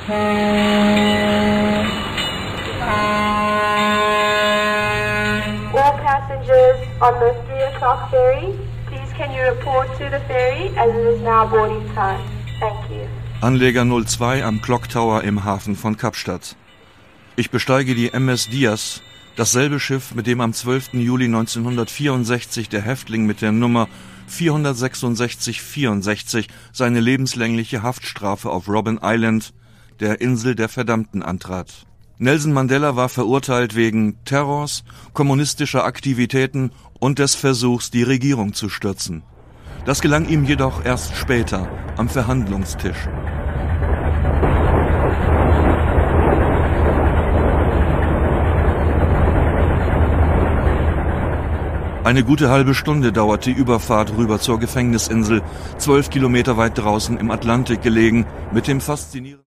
All passengers on the 3 o'clock ferry, please can you report to the ferry as it is now boarding time. Thank you. Anleger 02 am Clock Tower im Hafen von Kapstadt. Ich besteige die MS Diaz, dasselbe Schiff, mit dem am 12. Juli 1964 der Häftling mit der Nummer 46664 seine lebenslängliche Haftstrafe auf Robben Island, der Insel der Verdammten, antrat. Nelson Mandela war verurteilt wegen Terrors, kommunistischer Aktivitäten und des Versuchs, die Regierung zu stürzen. Das gelang ihm jedoch erst später am Verhandlungstisch. Eine gute halbe Stunde dauert die Überfahrt rüber zur Gefängnisinsel, 12 Kilometer weit draußen im Atlantik gelegen, mit dem faszinierenden